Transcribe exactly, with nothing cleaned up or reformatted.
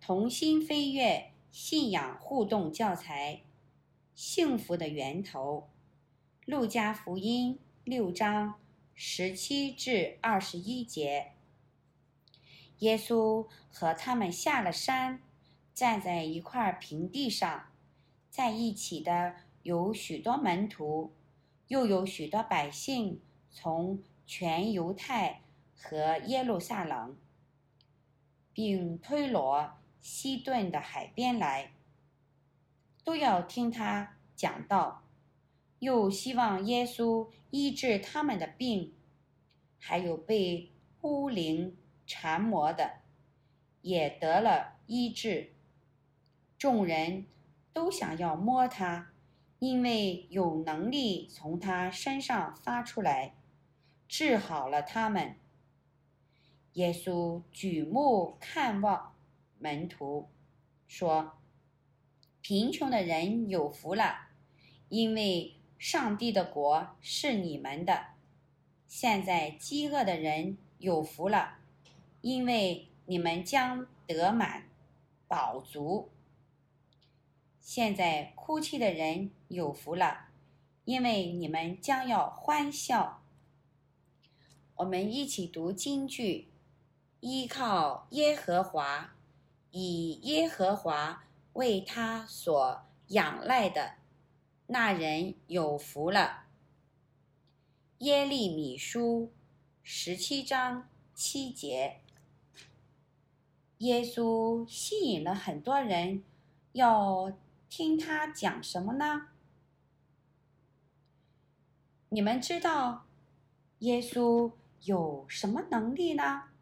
同心飞跃信仰互动教材，幸福的源头。路加福音六章十七至二十一节。耶稣和他们下了山，站在一块平地上，在一起的有许多门徒，又有许多百姓从全犹太和耶路撒冷，并推罗、西顿的海边来，都要听他讲道，又希望耶稣医治他们的病。还有被污灵缠磨的，也得了医治。众人都想要摸他，因为有能力从他身上发出来，治好了他们。耶稣举目看望门徒，说：贫穷的人有福了，因为上帝的国是你们的。现在饥饿的人有福了，因为你们将得满饱足。现在哭泣的人有福了，因为你们将要欢笑。我们一起读经句：依靠耶和华，以耶和华为他所仰赖的，那人有福了。耶利米书十七章七节。耶稣吸引了很多人，要听他讲什么呢？你们知道耶稣有什么能力呢？